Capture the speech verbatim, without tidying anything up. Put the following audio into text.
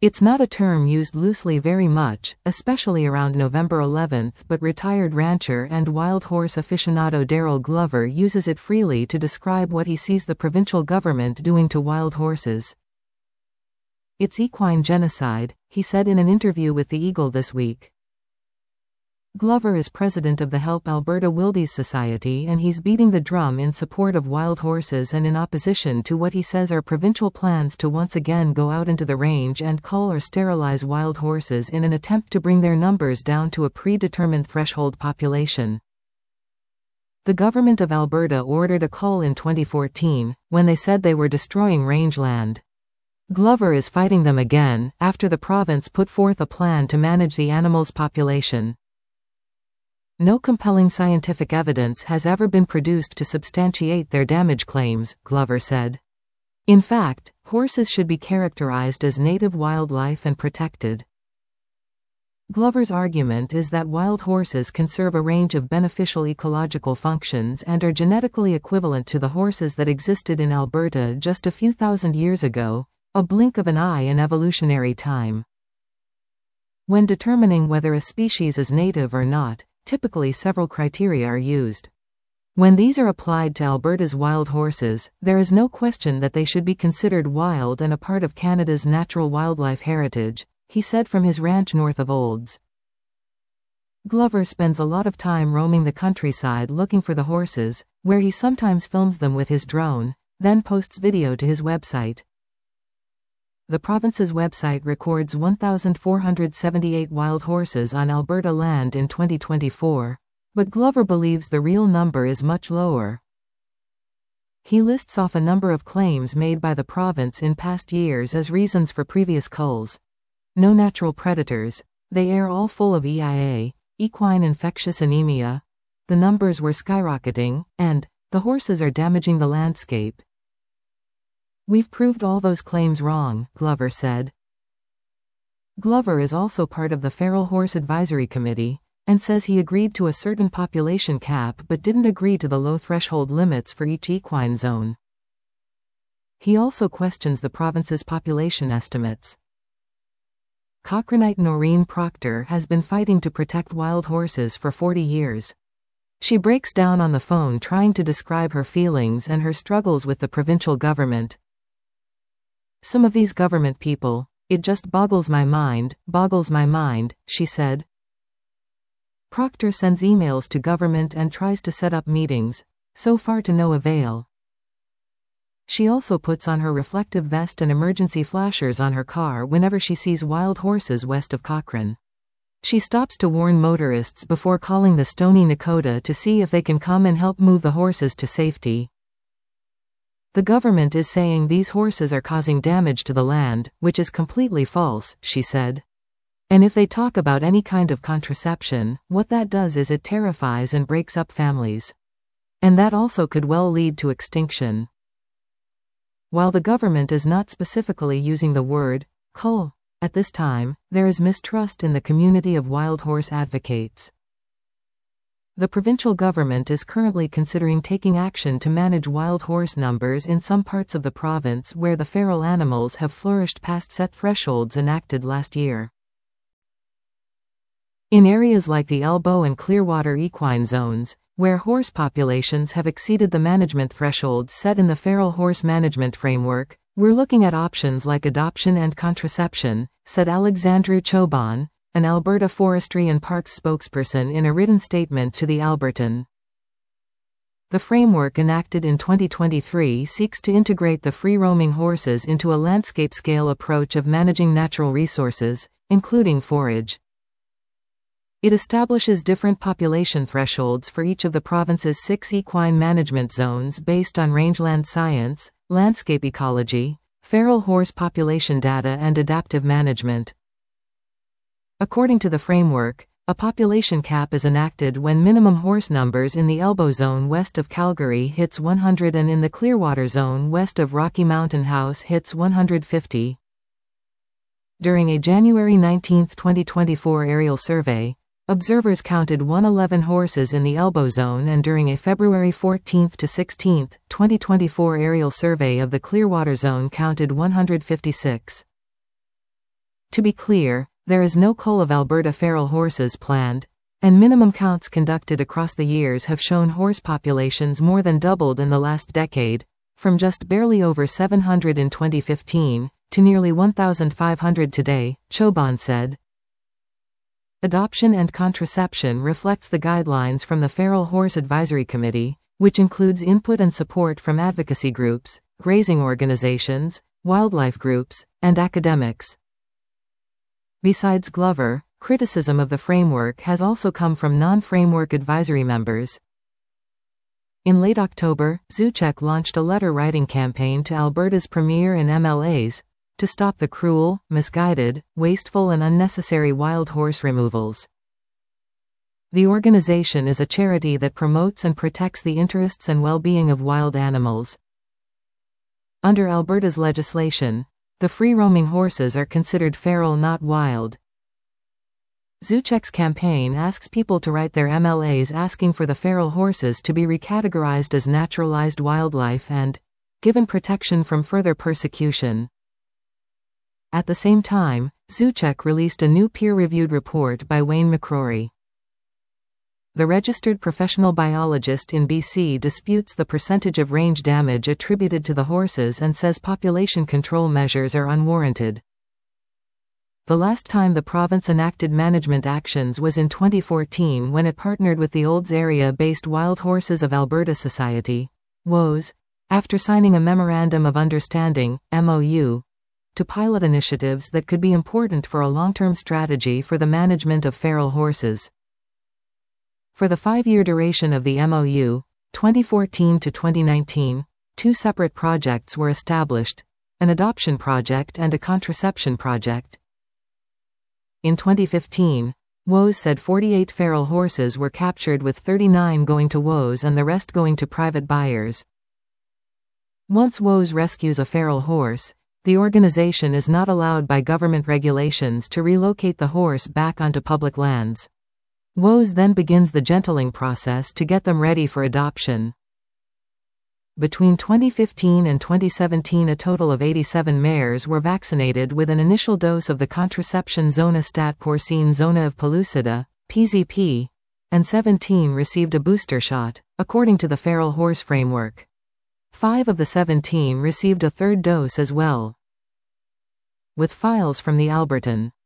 It's not a term used loosely very much, especially around November eleventh, but retired rancher and wild horse aficionado Daryl Glover uses it freely to describe what he sees the provincial government doing to wild horses. It's equine genocide, he said in an interview with the Eagle this week. Glover is president of the Help Alberta Wildies Society, and he's beating the drum in support of wild horses and in opposition to what he says are provincial plans to once again go out into the range and cull or sterilize wild horses in an attempt to bring their numbers down to a predetermined threshold population. The government of Alberta ordered a cull in twenty fourteen, when they said they were destroying rangeland. Glover is fighting them again, after the province put forth a plan to manage the animal's population. No compelling scientific evidence has ever been produced to substantiate their damage claims, Glover said. In fact, horses should be characterized as native wildlife and protected. Glover's argument is that wild horses can serve a range of beneficial ecological functions and are genetically equivalent to the horses that existed in Alberta just a few thousand years ago, a blink of an eye in evolutionary time. When determining whether a species is native or not, typically several criteria are used. When these are applied to Alberta's wild horses, there is no question that they should be considered wild and a part of Canada's natural wildlife heritage, he said from his ranch north of Olds. Glover spends a lot of time roaming the countryside looking for the horses, where he sometimes films them with his drone, then posts video to his website. The province's website records one thousand four hundred seventy-eight wild horses on Alberta land in twenty twenty-four, but Glover believes the real number is much lower. He lists off a number of claims made by the province in past years as reasons for previous culls. No natural predators, they are all full of E I A, equine infectious anemia, the numbers were skyrocketing, and the horses are damaging the landscape. We've proved all those claims wrong, Glover said. Glover is also part of the Feral Horse Advisory Committee, and says he agreed to a certain population cap but didn't agree to the low threshold limits for each equine zone. He also questions the province's population estimates. Cochranite Noreen Proctor has been fighting to protect wild horses for forty years. She breaks down on the phone trying to describe her feelings and her struggles with the provincial government. Some of these government people, it just boggles my mind, boggles my mind, she said. Proctor sends emails to government and tries to set up meetings, so far to no avail. She also puts on her reflective vest and emergency flashers on her car whenever she sees wild horses west of Cochrane. She stops to warn motorists before calling the Stony Nakoda to see if they can come and help move the horses to safety. The government is saying these horses are causing damage to the land, which is completely false, she said. And if they talk about any kind of contraception, what that does is it terrifies and breaks up families. And that also could well lead to extinction. While the government is not specifically using the word cull at this time, there is mistrust in the community of wild horse advocates. The provincial government is currently considering taking action to manage wild horse numbers in some parts of the province where the feral animals have flourished past set thresholds enacted last year. In areas like the Elbow and Clearwater equine zones, where horse populations have exceeded the management thresholds set in the Feral Horse Management Framework, we're looking at options like adoption and contraception, said Alexandru Choban, an Alberta Forestry and Parks spokesperson in a written statement to the Albertan. The framework enacted in twenty twenty-three seeks to integrate the free-roaming horses into a landscape-scale approach of managing natural resources, including forage. It establishes different population thresholds for each of the province's six equine management zones based on rangeland science, landscape ecology, feral horse population data and adaptive management. According to the framework, a population cap is enacted when minimum horse numbers in the Elbow zone west of Calgary hits one hundred and in the Clearwater zone west of Rocky Mountain House hits one hundred fifty. During a January nineteenth twenty twenty-four aerial survey, observers counted one hundred eleven horses in the Elbow zone, and during a February fourteenth to sixteenth, twenty twenty-four aerial survey of the Clearwater zone counted one hundred fifty-six. To be clear, there is no cull of Alberta feral horses planned, and minimum counts conducted across the years have shown horse populations more than doubled in the last decade, from just barely over seven hundred in twenty fifteen, to nearly one thousand five hundred today, Chobon said. Adoption and contraception reflects the guidelines from the Feral Horse Advisory Committee, which includes input and support from advocacy groups, grazing organizations, wildlife groups, and academics. Besides Glover, criticism of the framework has also come from non-framework advisory members. In late October, Zúček launched a letter-writing campaign to Alberta's premier and M L As to stop the cruel, misguided, wasteful and unnecessary wild horse removals. The organization is a charity that promotes and protects the interests and well-being of wild animals. Under Alberta's legislation, the free-roaming horses are considered feral, not wild. Zúček's campaign asks people to write their M L As asking for the feral horses to be recategorized as naturalized wildlife and given protection from further persecution. At the same time, Zúček released a new peer-reviewed report by Wayne McCrory. The registered professional biologist in B C disputes the percentage of range damage attributed to the horses and says population control measures are unwarranted. The last time the province enacted management actions was in twenty fourteen when it partnered with the Olds Area-based Wild Horses of Alberta Society, W O S, after signing a Memorandum of Understanding, M O U, to pilot initiatives that could be important for a long-term strategy for the management of feral horses. For the five-year duration of the M O U, twenty fourteen to twenty nineteen, two separate projects were established, an adoption project and a contraception project. In twenty fifteen, W O S said forty-eight feral horses were captured, with thirty-nine going to W O S and the rest going to private buyers. Once W O S rescues a feral horse, the organization is not allowed by government regulations to relocate the horse back onto public lands. W O S then begins the gentling process to get them ready for adoption. Between twenty fifteen and twenty seventeen, a total of eighty-seven mares were vaccinated with an initial dose of the contraception Zonistat porcine zona of pellucida, P Z P, and seventeen received a booster shot, according to the Feral Horse Framework. Five of the seventeen received a third dose as well. With files from the Albertan